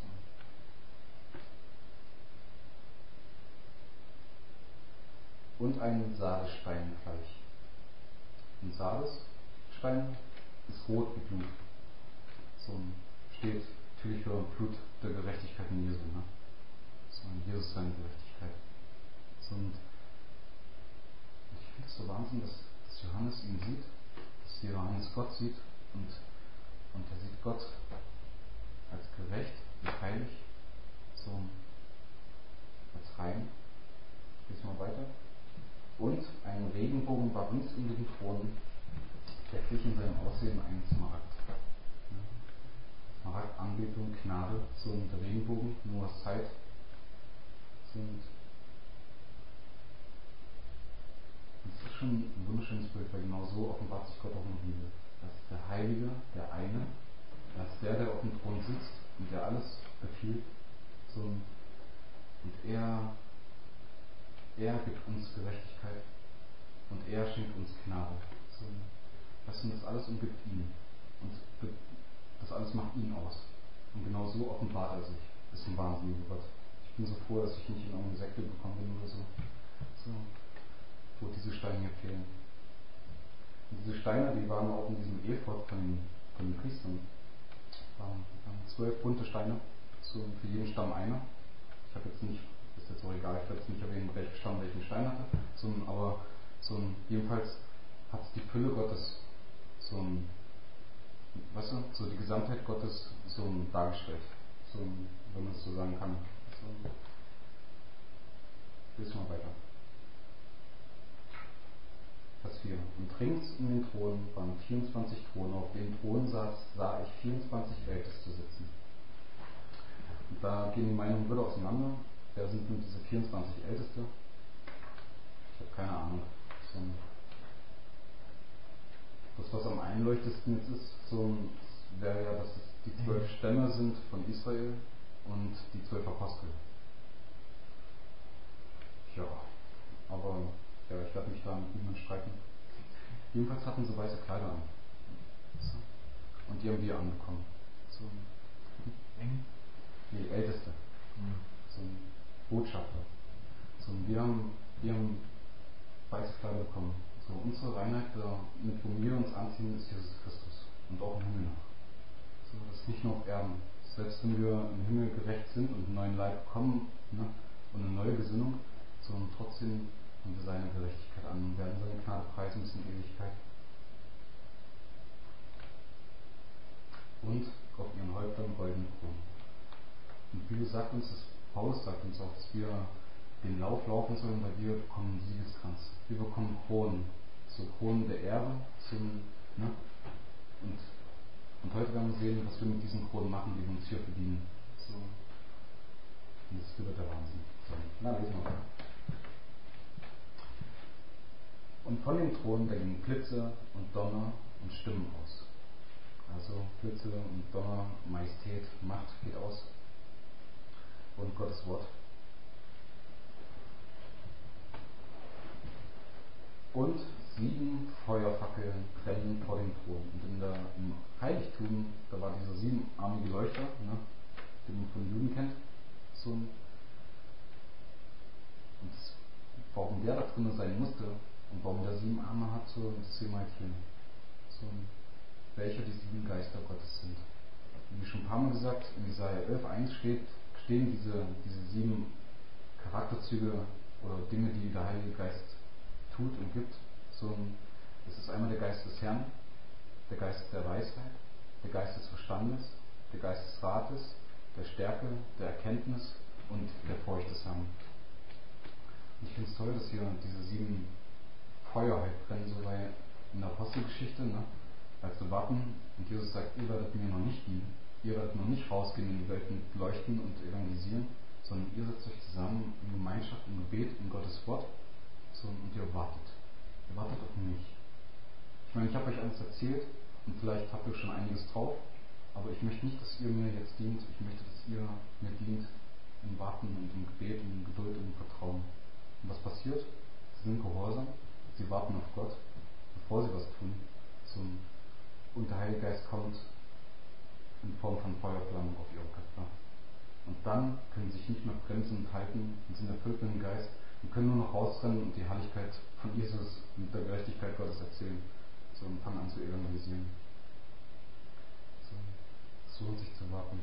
So. Und ein Sardesstein gleich. Ein Sardesstein ist rot wie Blut. So steht natürlich für Blut der Gerechtigkeit in Jesu. Ne? So in Jesus seine Gerechtigkeit. So, und ich finde es so Wahnsinn, dass, dass Johannes ihn sieht, dass Johannes Gott sieht und, und er sieht Gott als gerecht, als heilig, so als rein. Gehst mal weiter. Und ein Regenbogen war rings um den Thron, der glich in seinem Aussehen einen Smaragd. Smaragd, Anbetung, Gnade, so der Regenbogen, Noahs Zeit, sind. Das ist schon ein wunderschönes Bild, weil genau so offenbart sich Gott auch in der Bibel. Das ist der Heilige, der eine, das ist der, der auf dem Thron sitzt und der alles befiehlt. So, und er, er gibt uns Gerechtigkeit und er schenkt uns Gnade. So, das, und das alles umgibt ihn. Und das alles macht ihn aus. Und genau so offenbart er sich. Das ist ein wahnsinniger Gott. Ich bin so froh, dass ich nicht in irgendeine Sekte gekommen bin oder so. so. Wo diese Steine hier fehlen. Und diese Steine, die waren auch in diesem Ephod von den, von den Priestern. Waren, waren zwölf bunte Steine, so für jeden Stamm einer. Ich habe jetzt nicht, ist jetzt auch egal, ich werde jetzt nicht erwähnen, welcher Stamm welchen Stein hatte, so, aber so ein, jedenfalls hat die Fülle Gottes so ein, weißt du, so die Gesamtheit Gottes so ein dargestellt. So ein, wenn man es so sagen kann. So, lesen wir mal weiter. Vers vier. Und rings um den Thron waren vierundzwanzig Throne. Auf den Thron saß, sah ich vierundzwanzig Älteste sitzen. Und da gehen die Meinungen wieder auseinander. Wer sind nun diese vierundzwanzig Älteste? Ich habe keine Ahnung. So, das, was am einleuchtesten jetzt ist, so wäre ja, dass es die zwölf Stämme sind von Israel und die zwölf Apostel. Ja, aber ja, ich werde mich da mit niemandem streiten. Jedenfalls hatten sie weiße Kleider an. So. Und die haben wir anbekommen. So. Nee, Älteste. Mhm. So ein Botschafter. So, und wir haben, wir haben weiße Kleider bekommen. So, unsere Reinheit, mit wom wir uns anziehen, ist Jesus Christus. Und auch im Himmel nach. So, das ist nicht nur auf Erden. Selbst wenn wir im Himmel gerecht sind und einen neuen Leib bekommen, ne, und eine neue Gesinnung, so, und trotzdem haben wir seine Gerechtigkeit an und werden seine Gnade preisen bis in Ewigkeit. Und auf ihren Häuptern goldenen Kron. Und die Bibel sagt uns, dass Paulus sagt uns auch, dass wir den Lauf laufen sollen, weil wir bekommen einen Siegeskranz. Wir bekommen Kronen. so Kronen der Ehre zum, ne? Und, und heute werden wir sehen, was wir mit diesen Kronen machen, die wir uns hier verdienen. So. Und das wird der Wahnsinn. So. Na, lesen wir mal. Und von dem Thron, da gingen Blitze und Donner und Stimmen aus. Also Blitze und Donner, Majestät, Macht geht aus. Und Gottes Wort. Und sieben Feuerfackeln brennen vor dem Thron. Und in der, im Heiligtum, da war dieser siebenarmige Leuchter, ne, den man von den Juden kennt. So ein, und das, warum der da drin sein musste und warum der sieben Arme hat, so, das sehen wir halt hier. So, welcher die sieben Geister Gottes sind. Wie schon ein paar Mal gesagt, in Jesaja elf eins steht, stehen diese, diese sieben Charakterzüge oder Dinge, die der Heilige Geist tut und gibt. So ein, es ist einmal der Geist des Herrn, der Geist der Weisheit, der Geist des Verstandes, der Geist des Rates, der Stärke, der Erkenntnis und der Furcht des Herrn. Und ich finde es toll, dass hier diese sieben Feuer halt brennen, so bei in der Apostelgeschichte, ne? Als wir warten und Jesus sagt, ihr werdet mir noch nicht dienen, ihr werdet noch nicht rausgehen in die Welt mit Leuchten und evangelisieren, sondern ihr setzt euch zusammen in Gemeinschaft, im Gebet, in Gottes Wort, so, und ihr wartet. Ihr wartet auf mich. Ich meine, ich habe euch alles erzählt und vielleicht habt ihr schon einiges drauf, aber ich möchte nicht, dass ihr mir jetzt dient, ich möchte, dass ihr mir dient im Warten und im Gebet und in Geduld und im Vertrauen. Und was passiert? Sie sind gehorsam, sie warten auf Gott, bevor sie was tun. So, und der Heilige Geist kommt in Form von Feuerflammen auf ihre Köpfe. Und dann können sie sich nicht mehr bremsen und halten und sind erfüllt mit dem Geist und können nur noch rausrennen und die Herrlichkeit von Jesus und der Gerechtigkeit Gottes erzählen. So, und fangen an zu evangelisieren. So, es lohnt sich zu warten.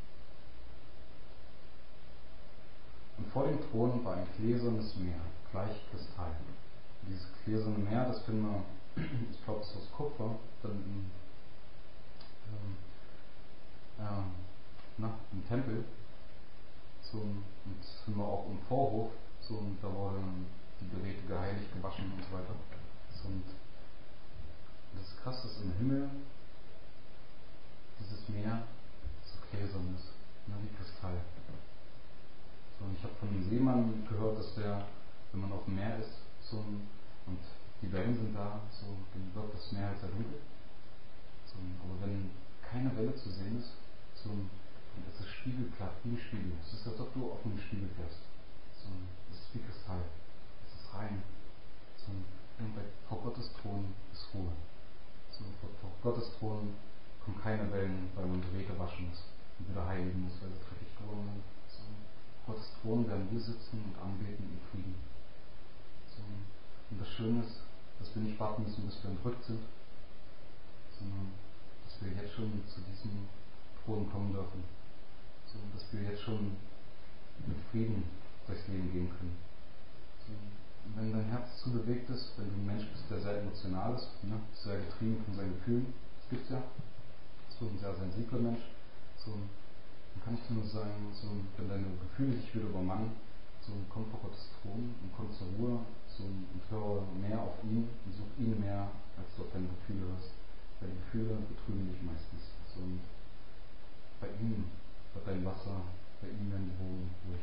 Und vor dem Thron war ein gläsernes Meer, gleich Kristall. Und dieses gläserne Meer, das finden wir, ich glaube, es ist aus Kupfer, dann im, ähm, äh, na, im Tempel. So, und das finden wir auch im Vorhof. So, und da wurden die Geräte geheiligt, gewaschen und so weiter. So, und das ist krass, dass im Himmel dieses Meer so gläsern ist, ne, wie Kristall. So, und ich habe von einem Seemann gehört, dass der, wenn man auf dem Meer ist, so, und die Wellen sind da, so, dann wirkt das Meer halt sehr dunkel. So, aber wenn keine Welle zu sehen ist, so, dann ist es spiegelglatt, wie ein Spiegel. Es ist, als ob du auf einem Spiegel fährst. So, es ist wie Kristall. Es ist rein. So, und bei, vor Gottes Thron ist Ruhe. So, vor, vor Gottes Thron kommen keine Wellen, weil man Geräte waschen muss und wieder heiligen muss, weil sie dreckig geworden sind. So, vor Gottes Thron werden wir sitzen und anbeten in Frieden. So, und das Schöne ist, dass wir nicht warten müssen, bis wir entrückt sind, sondern dass wir jetzt schon zu diesem Thron kommen dürfen. So, dass wir jetzt schon mit Frieden durchs Leben gehen können. So, und wenn dein Herz zu bewegt ist, wenn du ein Mensch bist, der sehr emotional ist, ne, sehr getrieben von seinen Gefühlen, das gibt's ja, so ein sehr sensibler Mensch, so, dann kann ich dir nur sagen, so, wenn deine Gefühle dich wieder übermannen, so, komm vor Gottes Thron und komm zur Ruhe, so, und höre mehr auf ihn und such ihn mehr, als du auf deine Gefühle hörst. Weil die Gefühle betrügen dich meistens. So, und bei ihm wird dein Wasser, bei ihm werden die Wogen ruhig.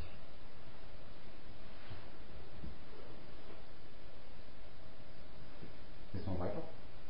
Jetzt mal weiter.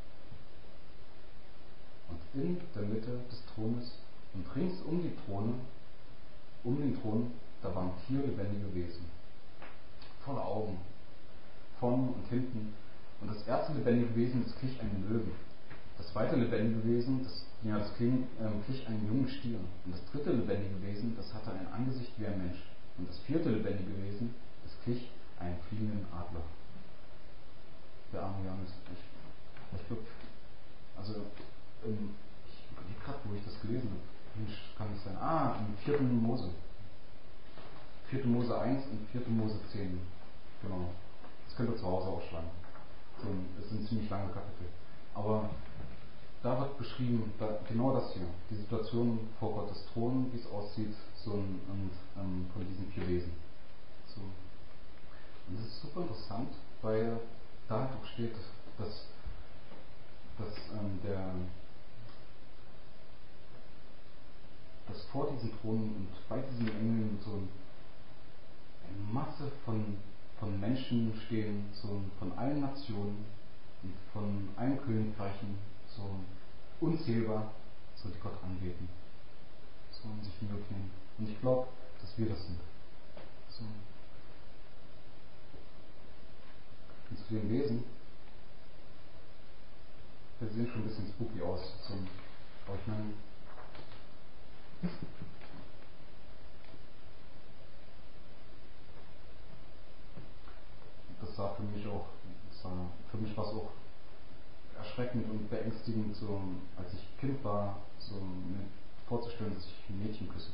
Und in der Mitte des Thrones und rings um die Throne, um den Thron, da waren vier lebendige Wesen. Volle Augen. Vorne und hinten. Und das erste lebendige Wesen, das glich einem Löwen. Das zweite lebendige Wesen, das, ja, das kling, ähm, glich einem jungen Stier. Und das dritte lebendige Wesen, das hatte ein Angesicht wie ein Mensch. Und das vierte lebendige Wesen, das glich einem fliegenden Adler. Der arme Johannes. Ich, ich glaube, also, ähm, ich überlege gerade, wo ich das gelesen habe. Mensch, kann nicht sein. Ah, im vierten Mose. vierten Mose eins und vierten Mose zehn. Genau. Das könnt ihr zu Hause aufschlagen. So, das sind ziemlich lange Kapitel. Aber da wird beschrieben, da, genau das hier, die Situation vor Gottes Thron, wie es aussieht, so ein, und, ähm, von diesen vier Wesen. So. Und das ist super interessant, weil da doch steht, dass diesem Thron und bei diesen Engeln so eine Masse von, von Menschen stehen, so von allen Nationen und von allen Königreichen, so unzählbar, so die Gott anbeten, so und sich niederknien. Und ich glaube, dass wir das sind. So. Und zu den Wesen, wir sehen schon ein bisschen spooky aus, so, aber ich meine, das war für mich auch, das war, für mich war es auch erschreckend und beängstigend, so, als ich Kind war, so mir vorzustellen, dass ich ein Mädchen küsse.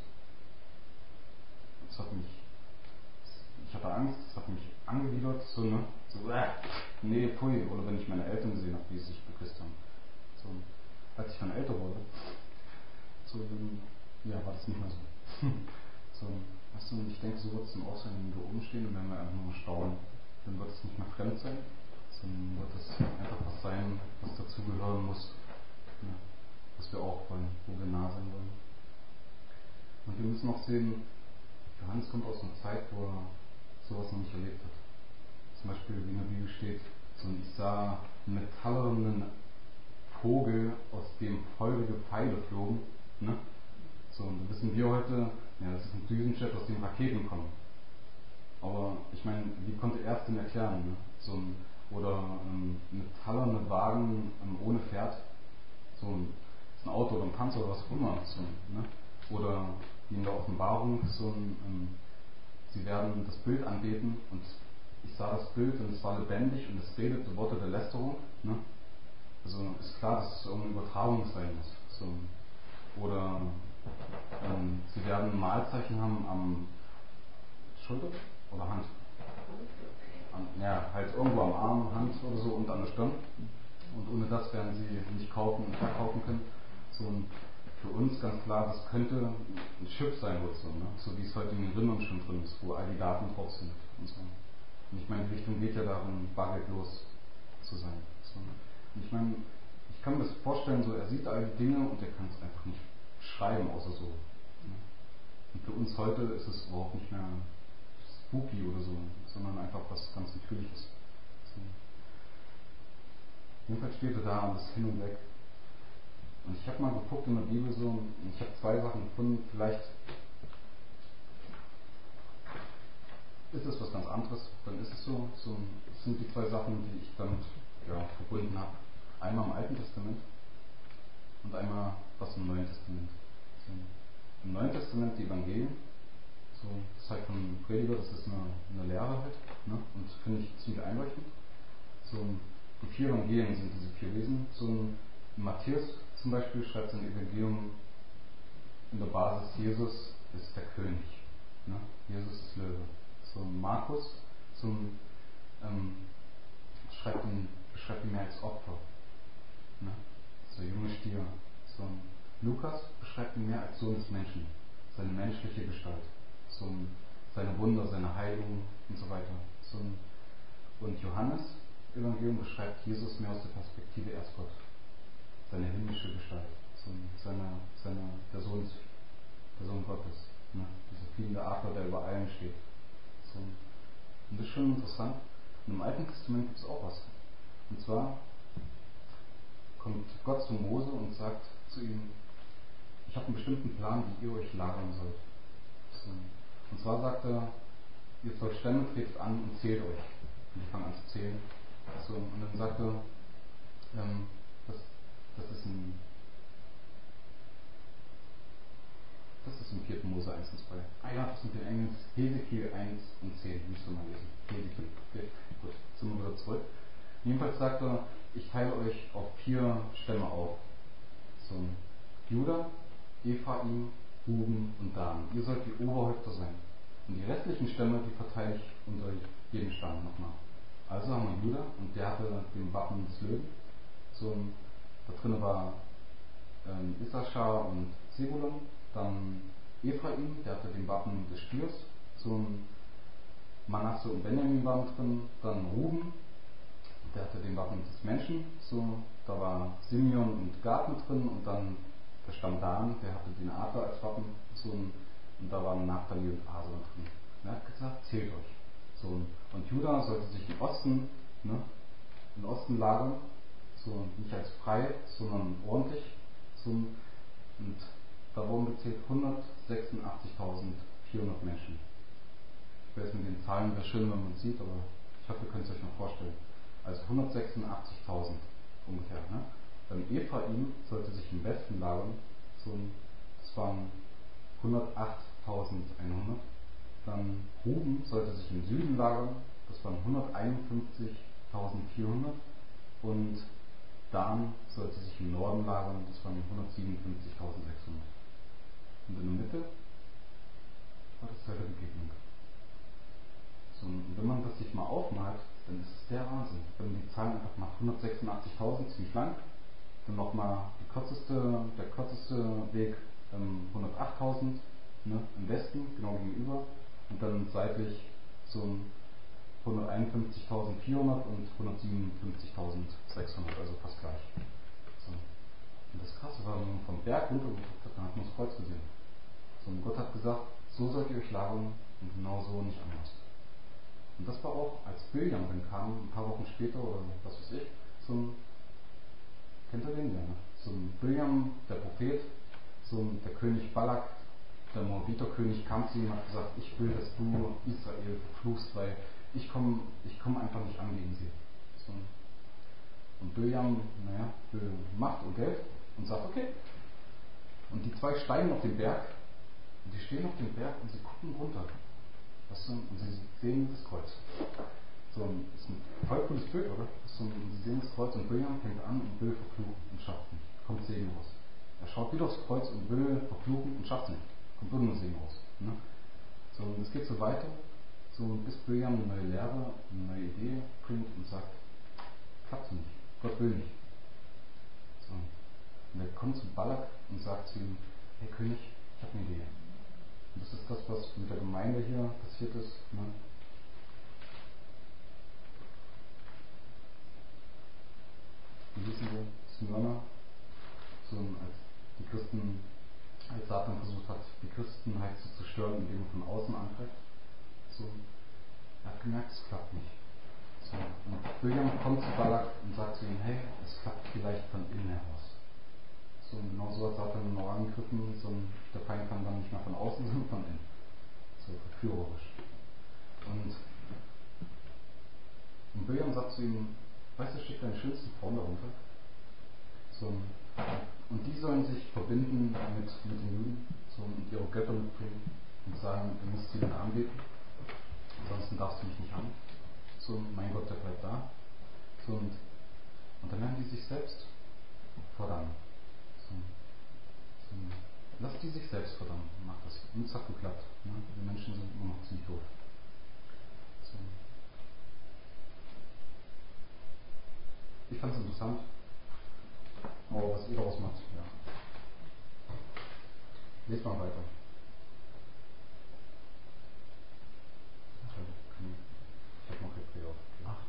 Das hat mich, ich hatte Angst, das hat mich angewidert, so, ne, so, äh, nee, pui, oder wenn ich meine Eltern gesehen habe, wie sie sich geküsst haben. So, als ich dann älter wurde, so, dann, ja, war das nicht mehr so. So, weißt du, ich denke, so wird es dann auch sein, wenn wir oben stehen und wenn wir einfach nur staunen, dann wird es nicht mehr fremd sein, sondern wird es einfach was sein, was dazugehören muss, ja, was wir auch wollen, wo wir nah sein wollen. Und wir müssen auch sehen, Johannes kommt aus einer Zeit, wo er sowas noch nicht erlebt hat. Zum Beispiel, wie in der Bibel steht, so, und ich sah einen metallenen Vogel, aus dem feurige Pfeile flogen, ne? So, und da wissen wir heute, ja, das ist ein Düsenjet, aus dem Raketen kommen. Aber ich meine, wie konnte er es denn erklären? Ne? So ein, oder ähm, metallerne Wagen ähm, ohne Pferd, so ein, ein Auto oder ein Panzer oder was auch immer. So, ne? Oder wie in der Offenbarung, so ein, ähm, sie werden das Bild anbeten und ich sah das Bild und es war lebendig und es redete Worte der Lästerung. Ne? Also ist klar, dass es irgendeine Übertragung sein muss. So, oder ähm, sie werden ein Malzeichen haben am Schulter oder Hand. An, ja, halt irgendwo am Arm, Hand oder so und an der Stirn. Und ohne das werden sie nicht kaufen und verkaufen können. So ein, für uns ganz klar, das könnte ein Chip sein oder so, ne? So wie es heute in den Rimmern schon drin ist, wo all die Daten drauf sind und so. Und ich meine, die Richtung geht ja darum, bargeldlos zu sein. So. Und ich meine, ich kann mir das vorstellen, so er sieht all die Dinge und er kann es einfach nicht schreiben, außer so. Und für uns heute ist es überhaupt nicht mehr spooky oder so, sondern einfach was ganz Natürliches. So. Jedenfalls steht er da alles hin und weg. Und ich habe mal geguckt in der Bibel so, und ich habe zwei Sachen gefunden, vielleicht ist es was ganz anderes, dann ist es so, so das sind die zwei Sachen, die ich damit ja, verbunden habe. Einmal im Alten Testament und einmal was im Neuen Testament. So, im Neuen Testament die Evangelien, so, das ist halt von einem Prediger, das ist eine, eine Lehre halt, ne? Und finde ich ziemlich einleuchtend. So, die vier Evangelien sind diese vier Wesen. So, Matthäus zum Beispiel schreibt sein Evangelium in der Basis, Jesus ist der König, ne? Jesus ist Löwe. So, Markus zum, ähm, schreibt ihn, beschreibt ihn mehr als Opfer, ne? So junge Stier. So, Lukas beschreibt ihn mehr als Sohn des Menschen, seine menschliche Gestalt, so, seine Wunder, seine Heilung und so weiter. So, und Johannes Evangelium beschreibt Jesus mehr aus der Perspektive, er ist Gott, seine himmlische Gestalt, so, seine, seine, der, Sohn, der Sohn Gottes, ne? Dieser fliegende Adler, der über allem steht. So. Und das ist schon interessant. Und im Alten Testament gibt es auch was. Und zwar kommt Gott zu Mose und sagt zu ihm, ich habe einen bestimmten Plan, wie ihr euch lagern sollt. So. Und zwar sagt er, ihr zwölf Stämme tretet an und zählt euch. Und die fangen an zu zählen. So. Und dann sagt er, ähm, das, das ist ein Das ist im vierten Mose eins und zwei. Ah ja, das mit den Engeln, Hesekiel eins und zehn, müsst ihr mal lesen. Hesekiel. Okay, gut, sind wir wieder zurück. Jedenfalls sagt er, ich teile euch auf vier Stämme auf. So, Juda, Ephraim, Ruben und Dan. Ihr sollt die Oberhäupter sein. Und die restlichen Stämme, die verteile ich unter jeden Stamm nochmal. Also haben wir Juda und der hatte den Wappen des Löwen. So, da drin war ähm, Issachar und Zebulon. Dann Ephraim, der hatte den Wappen des Stiers. So Manasse und Benjamin waren drin. Dann Ruben, der hatte den Wappen des Menschen. So, da war Simeon und Gad mit drin. Und dann der Stamm Dan, der hatte den Adler als Wappen, so ein, und da waren Naphtali und Asel drin. Er hat gesagt, zählt euch. So, und Juda sollte sich im Osten, ne, im Osten lagern, so nicht als frei, sondern ordentlich. So, und da wurden gezählt hundertsechsundachtzigtausendvierhundert Menschen. Ich weiß mit den Zahlen, wäre schön, wenn man es sieht, aber ich hoffe, ihr könnt es euch noch vorstellen. Also hundertsechsundachtzigtausend ungefähr. Ne? Dann Ephraim sollte sich im Westen lagern, so, das waren hundertachttausendeinhundert. Dann Ruben sollte sich im Süden lagern, das waren hunderteinundfünfzigtausendvierhundert. Und Dan sollte sich im Norden lagern, das waren hundertsiebenundfünfzigtausendsechshundert. Und in der Mitte war das Zelt der Begegnung. So, und wenn man das sich mal aufmalt, dann ist es der Wahnsinn. Wenn man die Zahlen einfach macht, hundertsechsundachtzigtausend ziemlich lang, dann nochmal die kürzeste, der kürzeste Weg ähm, hundertachttausend, ne, im Westen, genau gegenüber, und dann seitlich so hunderteinundfünfzigtausendvierhundert und hundertsiebenundfünfzigtausendsechshundert, also fast gleich. So. Und das Krasse war, wenn man vom Berg runtergeguckt hat, dann hat man das Kreuz gesehen. So, und Gott hat gesagt, so sollt ihr euch lagern und genau so nicht anders. Und das war auch, als Biljam dann kam, ein paar Wochen später oder was weiß ich, zum, kennt ihr den ja, ne? Zum Biljam, der Prophet, zum der König Balak, der Moabiterkönig, kam zu ihm und hat gesagt, ich will, dass du Israel verfluchst, weil ich komme ich komm einfach nicht an gegen sie. So. Und Biljam, naja, will Macht und Geld und sagt, okay. Und die zwei steigen auf den Berg, und die stehen auf dem Berg und sie gucken runter. Weißt du, und sie sehen das Kreuz. So, das ist ein voll cooles Bild, oder? So, und sie sehen das Kreuz und Biljam fängt an und will verfluchen und schafft nicht. Kommt Segen raus. Er schaut wieder aufs Kreuz und will verfluchen und schafft nicht. Kommt nur Segen raus. Ne? So, und es geht so weiter, so bis Biljam eine neue Lehre, eine neue Idee bringt und sagt, klappt nicht, Gott will nicht. So. Und er kommt zu Balak und sagt zu ihm, hey König, ich habe eine Idee. Und das ist das, was mit der Gemeinde hier passiert ist. Ne? Wie wissen wir, Smyrna, so als die Christen, als Satan versucht hat, die Christenheit zu zerstören, indem er von außen angreift. So, er hat gemerkt, es klappt nicht. So, und Biljam kommt zu Balak und sagt zu ihm, hey, es klappt vielleicht von innen heraus. So, und genau so hat Satan noch angegriffen, so, der Feind kann dann nicht mehr von außen, sondern von innen. So, verführerisch. Und, und Biljam sagt zu ihm, weißt du, schick deine schönsten Frauen darunter. So, und die sollen sich verbinden mit, mit den Juden, so, und ihre Götter mitbringen und sagen, du musst sie dann anbeten, ansonsten darfst du mich nicht haben. So, mein Gott, der bleibt da. So, und, und dann werden die sich selbst verdammen. So, so, lass die sich selbst verdammen, mach das. Und es hat geklappt. Ne? Die Menschen sind immer noch ziemlich doof. So. Ich fand es interessant. Aber was ihr daraus macht, ja. Lest mal weiter. Ich habe noch Hebräer aufgegeben.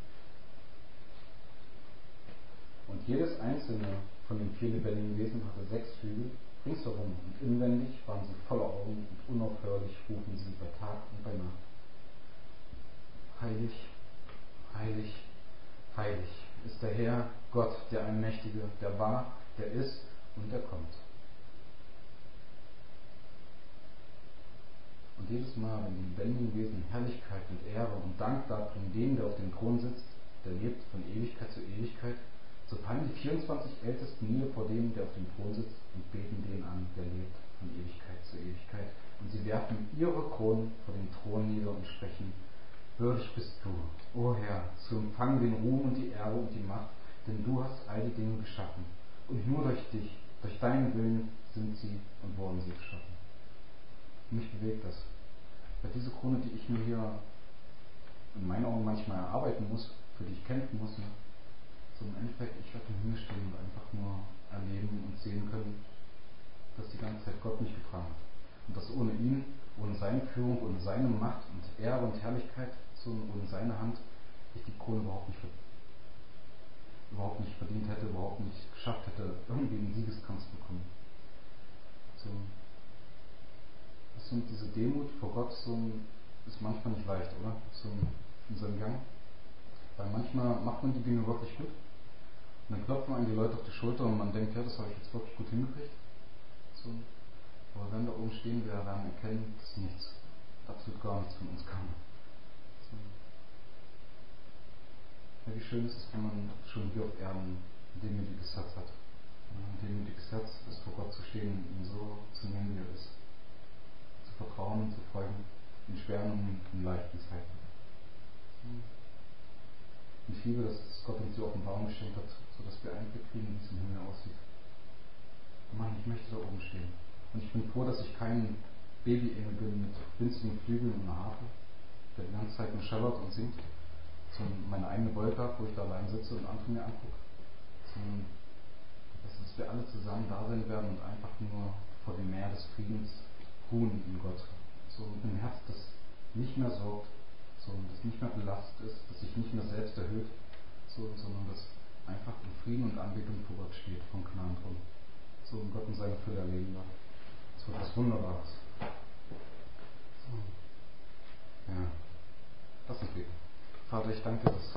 Und jedes einzelne von den vier lebendigen Wesen hatte sechs Flügel ringsherum, und inwendig waren sie voller Augen, und unaufhörlich rufen sie bei Tag und bei Nacht. Heilig, heilig, heilig ist der Herr, Gott, der Allmächtige, der war, der ist und der kommt. Und jedes Mal, wenn die lebendigen Wesen Herrlichkeit und Ehre und Dank darbringen, dem, der auf dem Thron sitzt, der lebt von Ewigkeit zu Ewigkeit, so fallen die vierundzwanzig Ältesten nieder vor dem, der auf dem Thron sitzt, und beten den an, der lebt von Ewigkeit zu Ewigkeit. Und sie werfen ihre Kronen vor dem Thron nieder und sprechen, würdig bist du, o Herr, zu empfangen den Ruhm und die Ehre und die Macht, denn du hast all die Dinge geschaffen. Und nur durch dich, durch deinen Willen sind sie und wurden sie geschaffen. Mich bewegt das. Weil diese Krone, die ich mir hier in meinen Augen manchmal erarbeiten muss, für die ich kämpfen muss, ne? So im Endeffekt, ich werde im Himmel stehen und einfach nur erleben und sehen können, dass die ganze Zeit Gott mich getragen hat. Und dass ohne ihn, ohne seine Führung, ohne seine Macht und Ehre und Herrlichkeit, so ohne seine Hand, ich die Krone überhaupt nicht, überhaupt nicht verdient hätte, überhaupt nicht geschafft hätte, irgendwie einen Siegeskampf zu bekommen. So, so diese Demut vor Gott so, ist manchmal nicht leicht, oder? So in seinem Gang. Weil manchmal macht man die Dinge wirklich gut. Und dann klopft man an die Leute auf die Schulter und man denkt, ja, das habe ich jetzt wirklich gut hingekriegt. So. Aber wenn wir oben stehen, wir werden erkennen, dass nichts, absolut gar nichts von uns kam. So. Ja, wie schön ist es, wenn man schon hier auf Erden ein demütiges Herz hat. Ein demütiges Herz ist, vor Gott zu stehen und ihn so zu nehmen, wie er ist. Zu vertrauen und zu folgen, in schweren und in leichten Zeiten. Und ich liebe, dass Gott uns die Offenbarung geschenkt hat, sodass wir Einblick kriegen, wie es im Himmel aussieht. Mann, ich möchte da oben stehen. Und ich bin froh, dass ich kein Babyengel bin mit winzigen Flügeln und einer Harfe, der die ganze Zeit nur schallert und singt, sondern meine eigene Wolke habe, wo ich da allein sitze und andere mir angucke. Sondern dass wir alle zusammen da sein werden und einfach nur vor dem Meer des Friedens ruhen in Gott. So mit einem Herz, das nicht mehr sorgt, so, das nicht mehr belastet ist, das sich nicht mehr selbst erhöht, so, sondern das einfach in Frieden und Anbetung vor Gott steht, vom Gnaden drum. So und Gott in seiner Fülle erleben wird. Das wird was Wunderbares. So. Ja. Lass uns beten. Vater, ich danke dir, dass,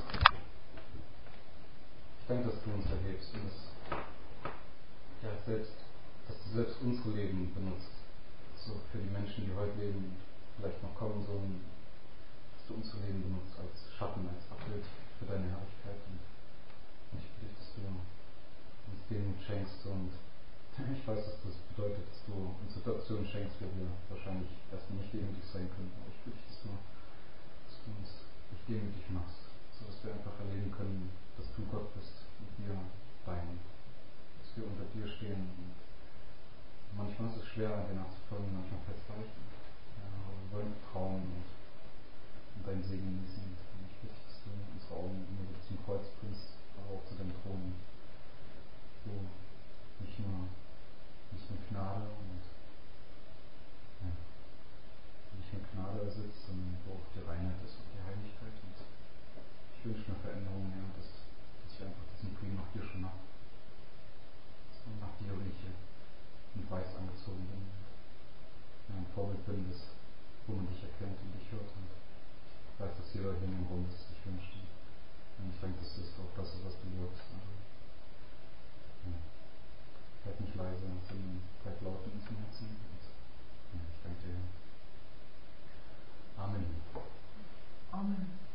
ich danke, dass du uns erhebst und dass, ja, selbst, dass du selbst unsere Leben benutzt. So für die Menschen, die heute leben, vielleicht noch kommen, so dass du unser Leben benutzt als Schatten, als Abbild für deine Herrlichkeit. Und ich bitte dich, dass du uns Demut schenkst und ich weiß, dass das bedeutet, dass du uns Situationen schenkst, wo wir wahrscheinlich erstmal nicht demütig sein können. Aber ich bitte dich, dass du, dass du uns nicht demütig machst, sodass wir einfach erleben können, dass du Gott bist und wir dein. Dass wir unter dir stehen. Und manchmal ist es schwer, dir nachzufolgen, manchmal fällt es leicht. Ja, aber wir wollen vertrauen und, und deinen Segen genießen. Und ich bitte dich, dass du unsere Augen immer wieder zum Kreuz bringst, aber auch zu deinem Thron. So nicht nur nicht nur Gnade und ja, nicht nur Gnade sitzt, sondern wo auch die Reinheit ist und die Heiligkeit. Und ich wünsche mir Veränderungen, ja, dass, dass ich einfach diesen Frieden nach dir schon habe. So nach dir rieche und weiß angezogen bin. Ja, ein Vorbild bin, das, wo man dich erkennt und dich hört. Und ich weiß, dass jeder hier im Raum das sich wünscht. Und ich denke, das ist auch das, was du wirkst. Also, ja. Bleib nicht leise, sondern bleib laut in unserem Herzen. Und ja, ich danke dir. Amen. Amen.